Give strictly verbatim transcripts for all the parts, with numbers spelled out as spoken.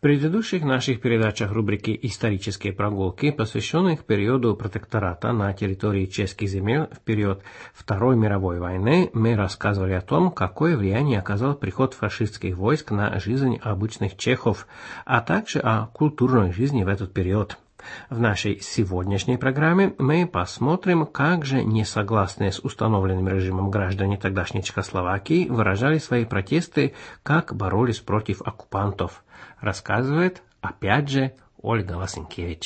В предыдущих наших передачах рубрики «Исторические прогулки», посвященных периоду протектората на территории чешских земель в период Второй мировой войны, мы рассказывали о том, какое влияние оказал приход фашистских войск на жизнь обычных чехов, а также о культурной жизни в этот период. В нашей сегодняшней программе мы посмотрим, как же несогласные с установленным режимом граждане тогдашней Чехословакии выражали свои протесты, как боролись против оккупантов. Рассказывает, опять же, Ольга Васенкевич.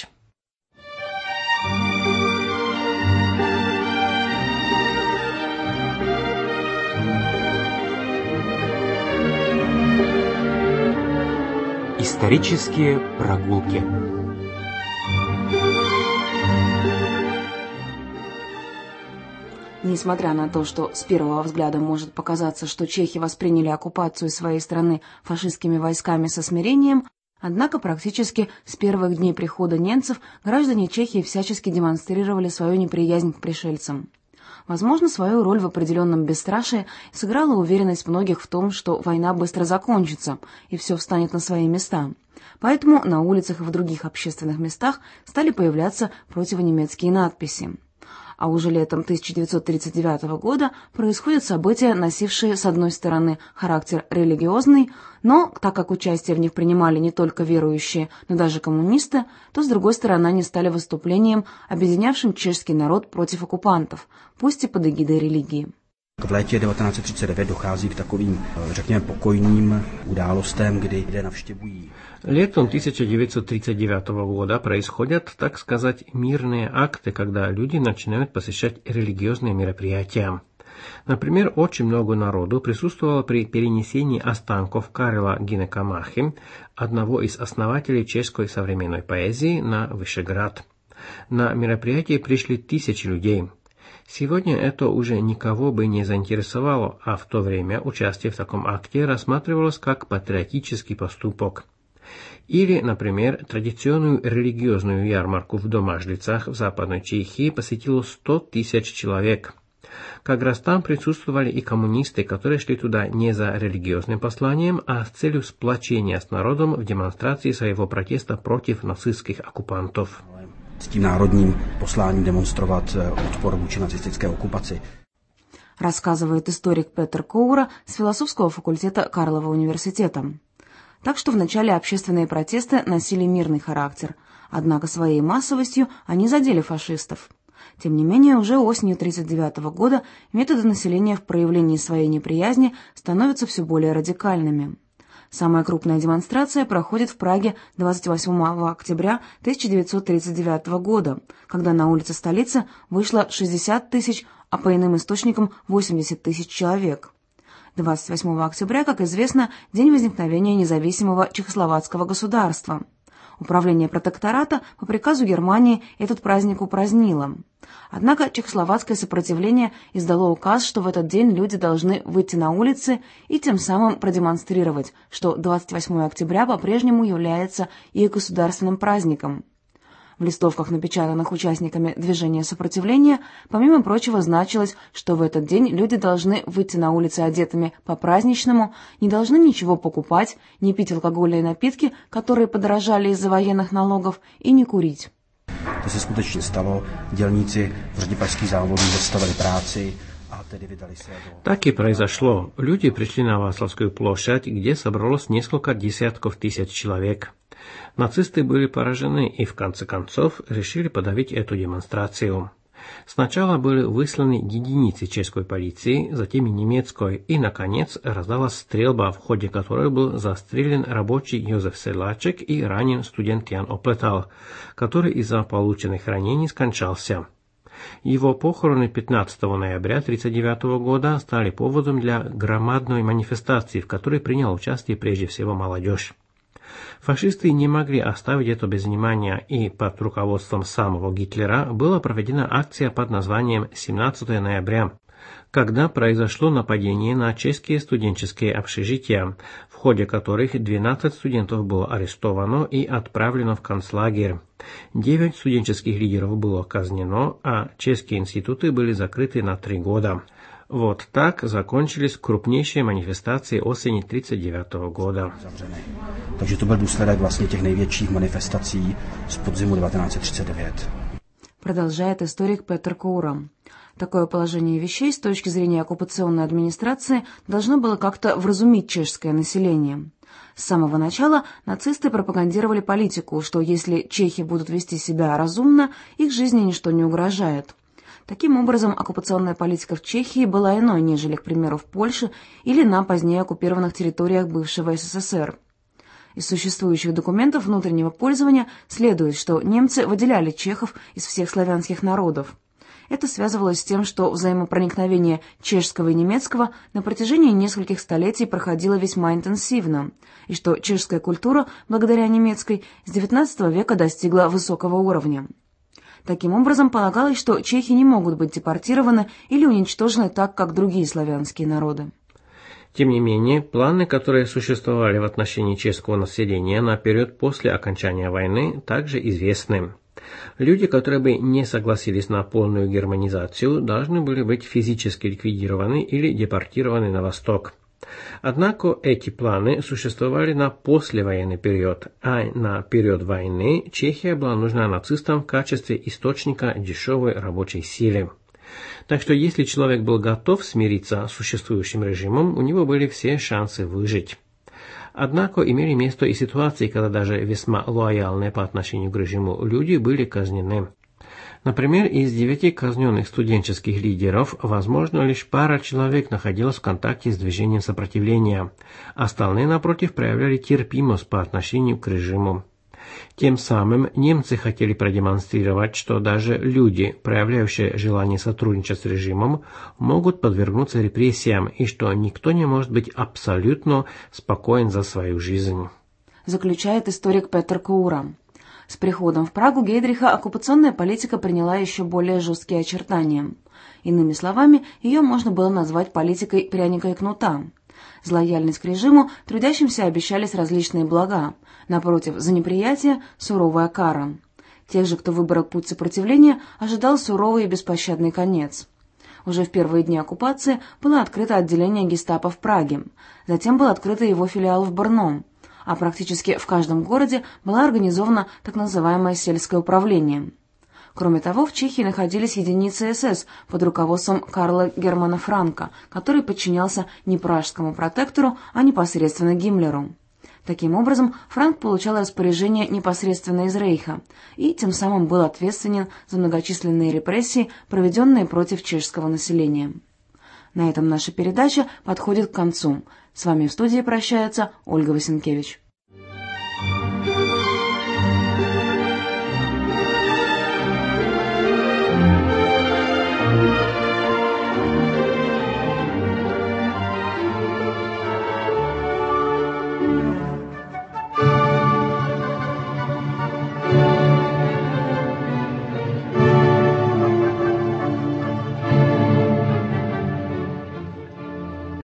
Исторические прогулки. Несмотря на то, что с первого взгляда может показаться, что чехи восприняли оккупацию своей страны фашистскими войсками со смирением, однако практически с первых дней прихода немцев граждане Чехии всячески демонстрировали свою неприязнь к пришельцам. Возможно, свою роль в определенном бесстрашии сыграла уверенность многих в том, что война быстро закончится и все встанет на свои места. Поэтому на улицах и в других общественных местах стали появляться противонемецкие надписи. А уже летом тысяча девятьсот тридцать девятого года происходят события, носившие, с одной стороны, характер религиозный, но, так как участие в них принимали не только верующие, но даже коммунисты, то, с другой стороны, они stali выступлением, объединявшим чешский народ против оккупантов, пусть и под эгидой религии. V létě devatenáct třicet devět dochází k takovým, řekněme, pokojným událostem, kdy lidé navštěvují. Летом тысяча девятьсот тридцать девятого года происходят, так сказать, мирные акты, когда люди начинают посещать религиозные мероприятия. Например, очень много народу присутствовало при перенесении останков Карла Гинекамахи, одного из основателей чешской современной поэзии, на Вышеград. На мероприятие пришли тысячи людей. Сегодня это уже никого бы не заинтересовало, а в то время участие в таком акте рассматривалось как патриотический поступок. Или, например, традиционную религиозную ярмарку в Домажлицах в Западной Чехии посетило сто тысяч человек. Как раз там присутствовали и коммунисты, которые шли туда не за религиозным посланием, а с целью сплочения с народом в демонстрации своего протеста против нацистских оккупантов. S tím národním posláním demonstrovat odpor vůči nacistické okupaci. Рассказывает историк Петер Коура с философского факультета Карлова университета. Так что вначале общественные протесты носили мирный характер, однако своей массовостью они задели фашистов. Тем не менее, уже осенью тысяча девятьсот тридцать девятого года методы населения в проявлении своей неприязни становятся все более радикальными. Самая крупная демонстрация проходит в Праге двадцать восьмого октября тысяча девятьсот тридцать девятого года, когда на улице столицы вышло шестьдесят тысяч, а по иным источникам восемьдесят тысяч человек. двадцать восьмого октября, как известно, день возникновения независимого чехословацкого государства. Управление протектората по приказу Германии этот праздник упразднило. Однако чехословацкое сопротивление издало указ, что в этот день люди должны выйти на улицы и тем самым продемонстрировать, что двадцать восьмого октября по-прежнему является их государственным праздником. В листовках, напечатанных участниками движения сопротивления, помимо прочего значилось, что в этот день люди должны выйти на улицы одетыми по-праздничному, не должны ничего покупать, не пить алкогольные напитки, которые подорожали из-за военных налогов, и не курить. To se skutečně stalo, dělníci v řadě pražských závodů zastavili práci a tedy vydali se do... Так и произошло. Люди пришли на Вацлавскую площадь, где собралось несколько десятков тысяч человек. Нацисты были поражены и в конце концов решили подавить эту демонстрацию. Сначала были высланы единицы чешской полиции, затем и немецкой, и, наконец, раздалась стрельба, в ходе которой был застрелен рабочий Йозеф Седлачек и ранен студент Ян Оплетал, который из-за полученных ранений скончался. Его похороны пятнадцатого ноября тысяча девятьсот тридцать девятого года стали поводом для громадной манифестации, в которой приняла участие прежде всего молодежь. Фашисты не могли оставить это без внимания, и под руководством самого Гитлера была проведена акция под названием семнадцатого ноября, когда произошло нападение на чешские студенческие общежития, в ходе которых двенадцать студентов было арестовано и отправлено в концлагерь. девять студенческих лидеров было казнено, а чешские институты были закрыты на три года. Вот так закончились крупнейшие манифестации осени тридцать девятого года. Takže to byl důsledek vlastně těch největších manifestací z podzimu devatenáct set třicet девять. Продолжает историк Петр Коура. Такое положение вещей с точки зрения оккупационной администрации должно было как-то вразумить чешское население. С самого начала нацисты пропагандировали политику, что если чехи будут вести себя разумно, их жизни ничто не угрожает. Таким образом, оккупационная политика в Чехии была иной, нежели, к примеру, в Польше или на позднее оккупированных территориях бывшего СССР. Из существующих документов внутреннего пользования следует, что немцы выделяли чехов из всех славянских народов. Это связывалось с тем, что взаимопроникновение чешского и немецкого на протяжении нескольких столетий проходило весьма интенсивно, и что чешская культура, благодаря немецкой, с девятнадцатого века достигла высокого уровня. Таким образом, полагалось, что чехи не могут быть депортированы или уничтожены так, как другие славянские народы. Тем не менее, планы, которые существовали в отношении чешского населения на период после окончания войны, также известны. Люди, которые бы не согласились на полную германизацию, должны были быть физически ликвидированы или депортированы на восток. Однако эти планы существовали на послевоенный период, а на период войны Чехия была нужна нацистам в качестве источника дешевой рабочей силы. Так что если человек был готов смириться с существующим режимом, у него были все шансы выжить. Однако имели место и ситуации, когда даже весьма лояльные по отношению к режиму люди были казнены. Например, из девяти казненных студенческих лидеров, возможно, лишь пара человек находилась в контакте с движением сопротивления. Остальные, напротив, проявляли терпимость по отношению к режиму. Тем самым немцы хотели продемонстрировать, что даже люди, проявляющие желание сотрудничать с режимом, могут подвергнуться репрессиям и что никто не может быть абсолютно спокоен за свою жизнь. Заключает историк Петр Коура. С приходом в Прагу Гейдриха оккупационная политика приняла еще более жесткие очертания. Иными словами, ее можно было назвать политикой пряника и кнута. За лояльность к режиму трудящимся обещались различные блага. Напротив, за неприятие – суровая кара. Тех же, кто выбрал путь сопротивления, ожидал суровый и беспощадный конец. Уже в первые дни оккупации было открыто отделение гестапо в Праге. Затем был открыт его филиал в Брно. А практически в каждом городе была организована так называемое сельское управление. Кроме того, в Чехии находились единицы СС под руководством Карла Германа Франка, который подчинялся не пражскому протектору, а непосредственно Гиммлеру. Таким образом, Франк получал распоряжение непосредственно из Рейха и тем самым был ответственен за многочисленные репрессии, проведенные против чешского населения. На этом наша передача подходит к концу. С вами в студии прощается Ольга Васенкевич.